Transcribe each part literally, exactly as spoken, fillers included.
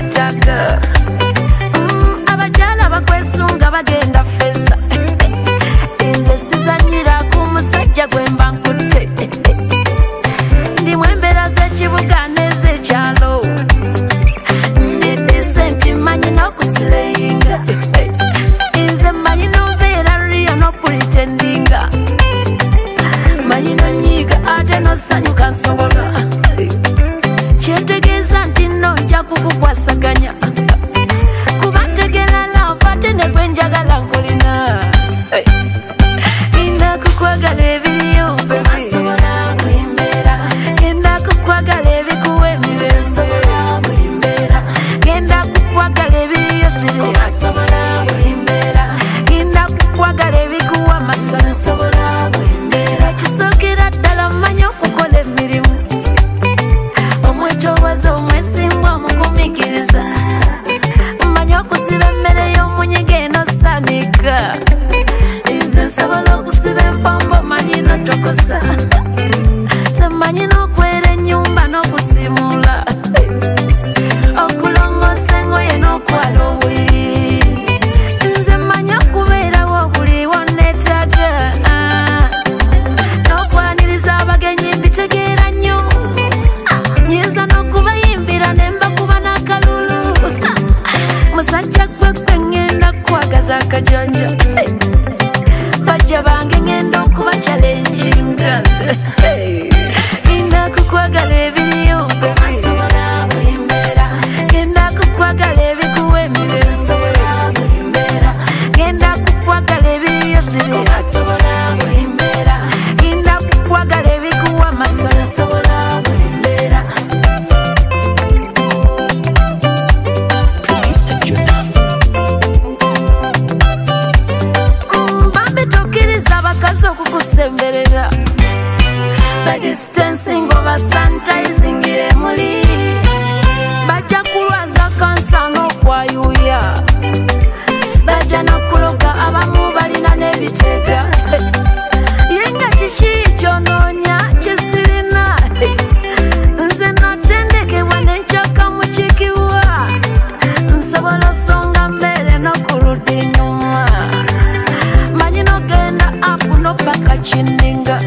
neetaga abakyala bakwesunga bagenda feza nze sizanyira ku musajja gwe mba nkutte ndimu embeera z'ekibuga n'ez'ekyalo ndi disenti manyi n'okusileyinga nze manyi n'obeera riyo n'opulitendinga manyi n'onyiiga ate n'osanyuka nsobola kyentegeeza nti nno nja kukukwasaganya kuba ntegera lava ate ne gwe njagala nkulina ngenda kukwagala ebiriyo asobola buli mbeera ngenda kukwagala ebikuwa emirembe asobola buli mbeera ngenda kukwagala ebiriyo siri asobola buli mbeera ngenda kukwagala ebikuwa amasana asobola buli mbeera kisookera ddala mmanyi okukola emirimu omwetowaza omwesimba omugumikiriza mmanyi okusiba emmere y'omunyiga eno sanika nze nsobola okusiba empombo manyi notokosa semanyi n'okwera ennyumba n'okusimula okulongoosa engoye n'okwala obuliri nze mmanyi okubeerawo obuliwo neetaaga n'okwaniriza abagenyi mbitegeera nnyo nyinza n'okubayimbira ne mbakuba n'akalulu musajja gwe gwe ngenda kwagaza akajanja bajja bange ngenda okuba challenginga ngenda kukwagala ebiriyo asobola buli mbeera ngenda kukwagala ebikuwa emirembe asobola buli mbeera ngenda kukwagala ebiriyo siri asobola buli mbeera ngenda kukwagala ebikuwa amasana asobola buli mbeera bambi tokkiriza abakazi okukusemberera badistancing oba sanitizing emuli bajja kulwaza kansa n'okwayuuya bajja n'okuloga abamu balina n'ebiteega yenga kiki kyonoonya kisirina nze natendekebwa nenkyaka mukikiwa nsobola osonga mbeere n'okuludda ennyuma manyi n'ogenda apu n'opaka kinninga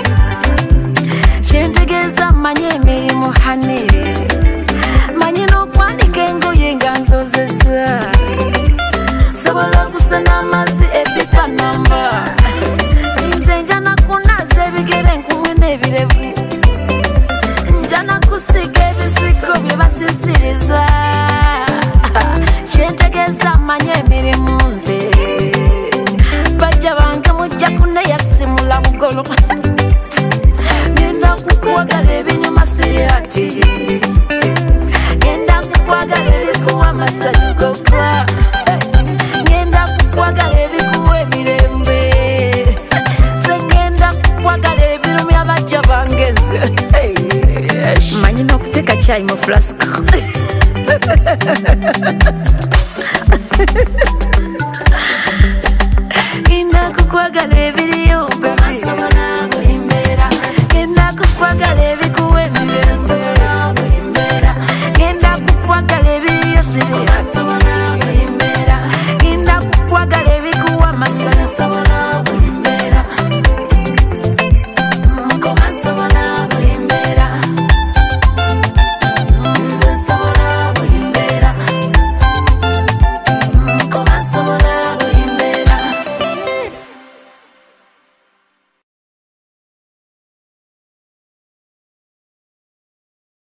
kyentegeeza manyi emirimu hani manyi n'okwanika engoye nga nzozeza sobola okusena amazzi epipa namba nze nja nakunaaza ebigere enkumwe n'ebirevu nja nakusiga ebisigo bye basisiriza kyentegeeza manyi emirimu nze bajja bange mujja kuneyasimula bugolo ngenda kukwagala ebinyuma suyati ngenda kukwagala ebikuwa amasangoka ngenda kukwagala ebikuwa emirembe se ngenda kukwagala ebirumya bajja bange nze manyi n'okuteeka caayi mu flask ngenda kukwagala ebiriyo